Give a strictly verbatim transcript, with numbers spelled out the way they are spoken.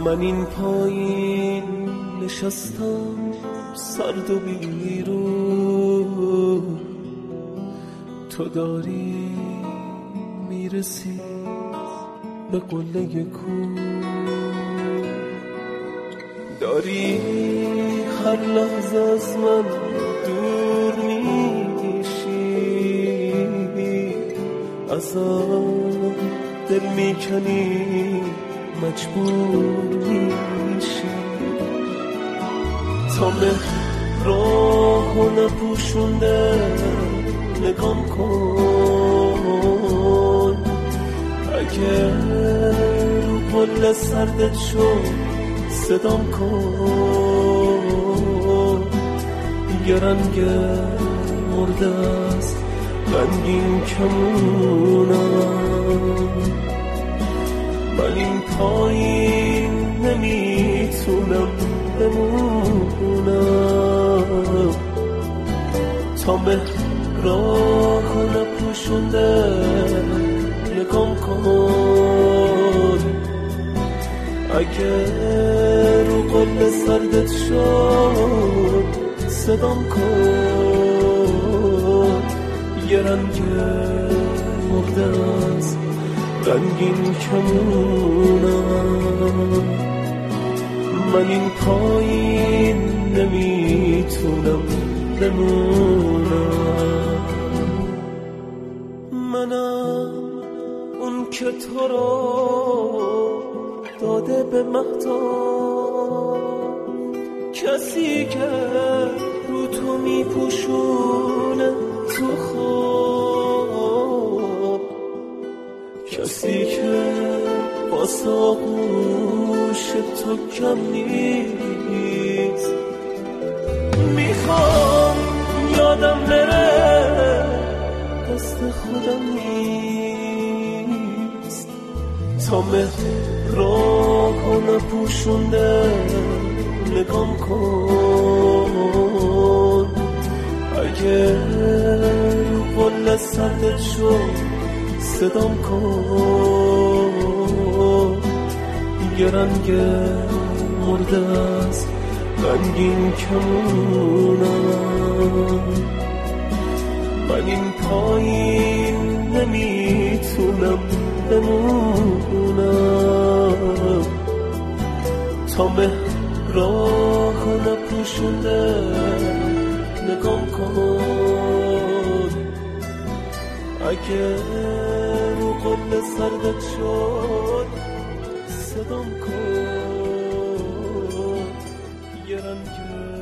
من این پایین نشستم سرد و بیرون، تو داری میرسی به قله کو، داری هر لحظه از من دور میشی، ازم دل میکنی مجبور میشی، تا مهر راهو نپوشونده نگام کن، اگه رو پل سردت شد صدام کن، یه رنگ مرده است رنگین کمونم، من این پایین نمیتونم بمونم، تا مهر راهو نپوشونده نگام کن، اگه رو قل سردت شد صدام کن، یه رنگ مرده است رنگین کمونم، من این پایین نمیتونم بمونم، منم اون که تو رو داده به مهتاب، کسی که رو تو میپوشونه تو خواب، کسی که واسه آغوش تو کم نیست، میخوام یادم بره دست خودم نیست، تا مهر راهو نپوشونده نگام کن، اگه رو قل سردت شد صدام کن، یه رنگ مرده است رنگین کمونم، من این پایین نمیتونم بمونم، تا مهر راهو نپوشونده نگام کن، اگه رو قل سردت شد صدام کن، یه رنگ